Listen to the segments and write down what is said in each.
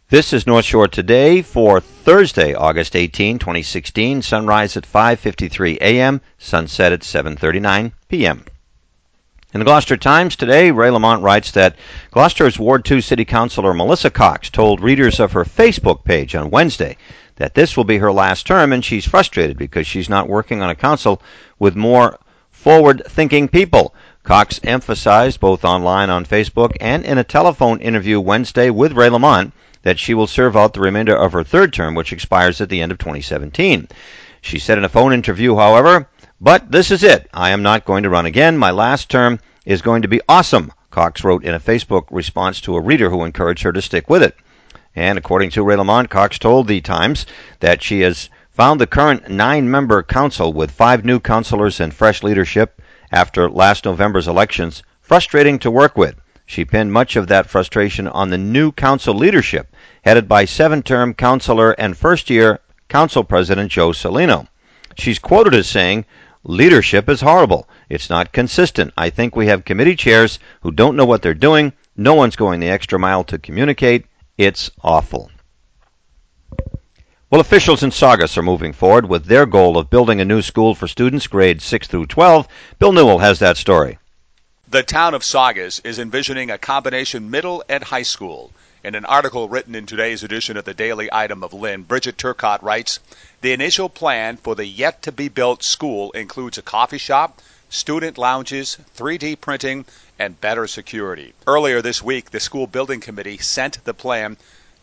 This is North Shore Today for Thursday, August 18, 2016. Sunrise at 5:53 a.m., sunset at 7:39 p.m. In the Gloucester Times today, Ray Lamont writes that Gloucester's Ward 2 City Councilor Melissa Cox told readers of her Facebook page on Wednesday that this will be her last term, and she's frustrated because she's not working on a council with more forward-thinking people. Cox emphasized, both online on Facebook and in a telephone interview Wednesday with Ray Lamont, that she will serve out the remainder of her third term, which expires at the end of 2017. She said in a phone interview, however, "But this is it. I am not going to run again. My last term is going to be awesome," Cox wrote in a Facebook response to a reader who encouraged her to stick with it. And according to Ray Lamont, Cox told the Times that she has found the current 9-member council with 5 new councilors and fresh leadership after last November's elections frustrating to work with. She pinned much of that frustration on the new council leadership, headed by 7-term councilor and first-year council president Joe Salino. She's quoted as saying, "Leadership is horrible. It's not consistent. I think we have committee chairs who don't know what they're doing. No one's going the extra mile to communicate. It's awful." Well, officials in Saugus are moving forward with their goal of building a new school for students grades 6 through 12. Bill Newell has that story. The town of Saugus is envisioning a combination middle and high school. In an article written in today's edition of the Daily Item of Lynn, Bridget Turcott writes, "The initial plan for the yet-to-be-built school includes a coffee shop, student lounges, 3D printing, and better security." Earlier this week, the school building committee sent the plan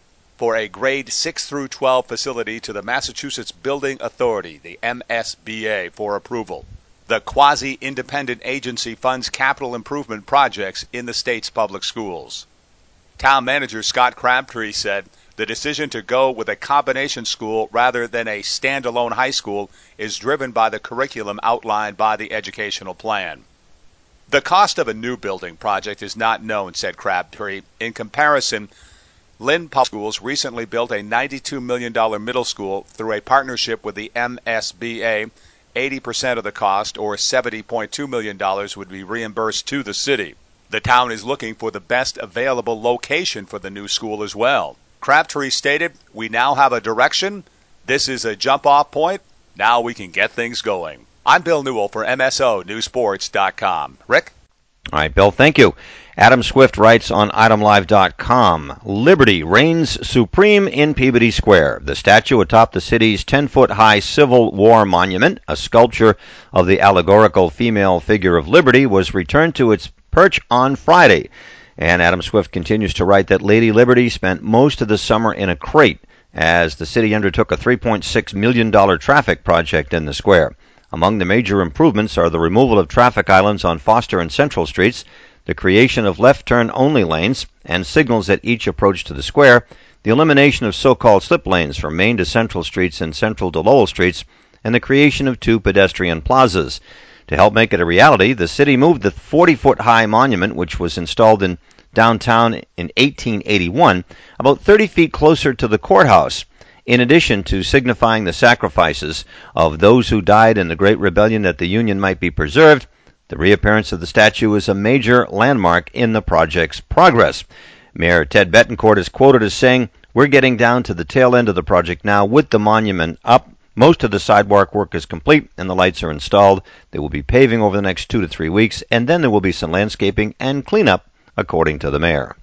for a grade 6 through 12 facility to the Massachusetts Building Authority, the MSBA, for approval. The quasi-independent agency funds capital improvement projects in the state's public schools. Town manager Scott Crabtree said the decision to go with a combination school rather than a standalone high school is driven by the curriculum outlined by the educational plan. The cost of a new building project is not known, said Crabtree. In comparison, Lynn Public Schools recently built a $92 million middle school through a partnership with the MSBA. 80% of the cost, or $70.2 million, would be reimbursed to the city. The town is looking for the best available location for the new school as well. Crabtree stated, "We now have a direction. This is a jump-off point. Now we can get things going." I'm Bill Newell for MSONewsports.com. Rick? All right, Bill, thank you. Adam Swift writes on itemlive.com, "Liberty reigns supreme in Peabody Square. The statue atop the city's 10-foot-high Civil War monument, a sculpture of the allegorical female figure of Liberty, was returned to its perch on Friday." And Adam Swift continues to write that Lady Liberty spent most of the summer in a crate as the city undertook a $3.6 million traffic project in the square. Among the major improvements are the removal of traffic islands on Foster and Central Streets, the creation of left-turn-only lanes and signals at each approach to the square, the elimination of so-called slip lanes from Main to Central Streets and Central to Lowell Streets, and the creation of 2 pedestrian plazas. To help make it a reality, the city moved the 40-foot-high monument, which was installed in downtown in 1881, about 30 feet closer to the courthouse. In addition to signifying the sacrifices of those who died in the Great Rebellion that the Union might be preserved, the reappearance of the statue is a major landmark in the project's progress. Mayor Ted Bettencourt is quoted as saying, "We're getting down to the tail end of the project now with the monument up. Most of the sidewalk work is complete and the lights are installed. There will be paving over the next 2 to 3 weeks, and then there will be some landscaping and cleanup," according to the mayor.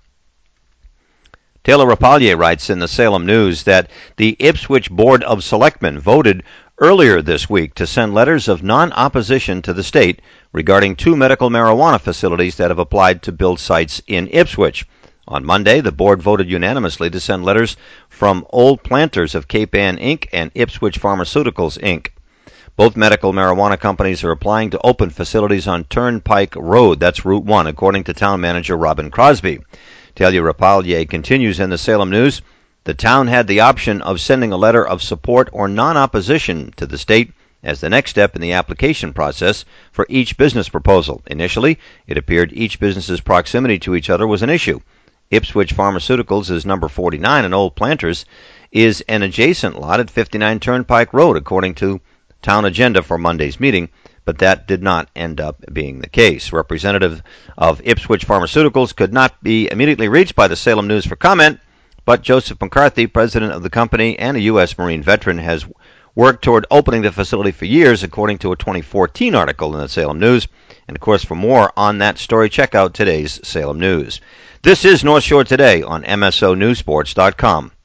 Taylor Rapalje writes in the Salem News that the Ipswich Board of Selectmen voted earlier this week to send letters of non-opposition to the state regarding 2 medical marijuana facilities that have applied to build sites in Ipswich. On Monday, the board voted unanimously to send letters from Old Planters of Cape Ann, Inc. and Ipswich Pharmaceuticals, Inc. Both medical marijuana companies are applying to open facilities on Turnpike Road, that's Route 1, according to town manager Robin Crosby. Taylor Rapalje continues in the Salem News, "The town had the option of sending a letter of support or non-opposition to the state as the next step in the application process for each business proposal. Initially, it appeared each business's proximity to each other was an issue. Ipswich Pharmaceuticals is number 49 and Old Planters is an adjacent lot at 59 Turnpike Road, according to town agenda for Monday's meeting, but that did not end up being the case. Representative of Ipswich Pharmaceuticals could not be immediately reached by the Salem News for comment, But Joseph McCarthy, president of the company and a U.S. Marine veteran, has worked toward opening the facility for years, according to a 2014 article in the Salem News. And, of course, for more on that story, check out today's Salem News. This is North Shore Today on MSONewsports.com.